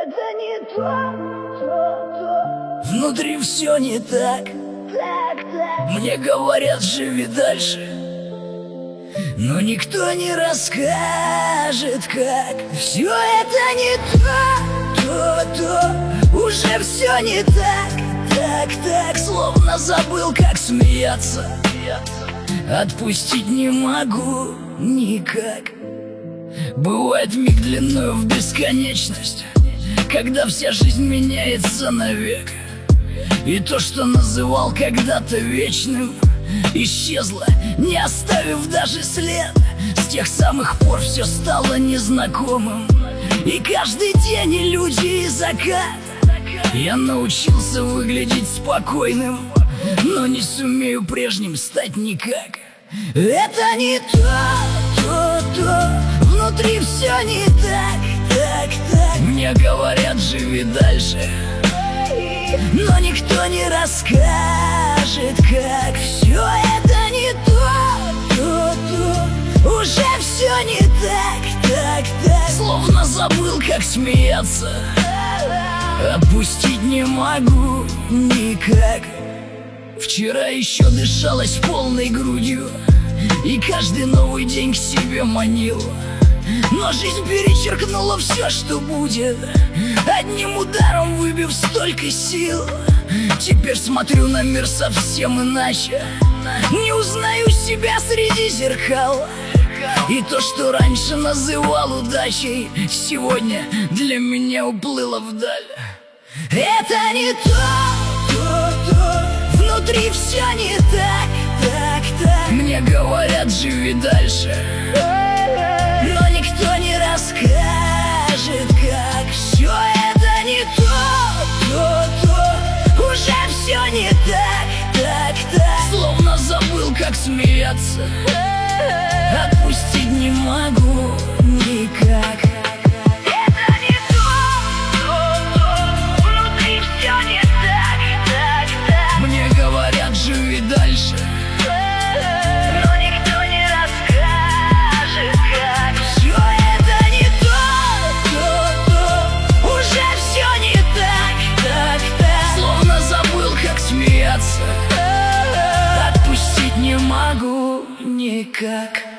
Это не то. Внутри все не так. Мне говорят, живи дальше, но никто не расскажет, как. Все это не то. Уже все не так, словно забыл, как смеяться. Отпустить не могу никак. Бывает миг длиною в бесконечность, когда вся жизнь меняется навек. И то, что называл когда-то вечным, исчезло, не оставив даже след. С тех самых пор все стало незнакомым, и каждый день и люди, и закат. Я научился выглядеть спокойным, но не сумею прежним стать никак. Это не то. Внутри все не так. Мне говорят, живи дальше, но никто не расскажет, как. Все это не то. Уже все не так. Словно забыл, как смеяться. Отпустить не могу никак. Вчера еще дышалось полной грудью, и каждый новый день к себе манил. Но жизнь перечеркнула все, что будет, одним ударом выбив столько сил. Теперь смотрю на мир совсем иначе, не узнаю себя среди зеркал. И то, что раньше называл удачей, сегодня для меня уплыло вдаль. Это не то. Внутри все не так. Мне говорят, живи дальше, но никто не расскажет, как. Все это не то. Уже все не так. Словно забыл, как смеяться. Отпустить не могу никак. Это не то. Внутри все не так. Мне говорят, живи дальше, Но никто не расскажет, как. все это не То. Уже все не так. словно забыл, как смеяться. Отпустить не могу никак.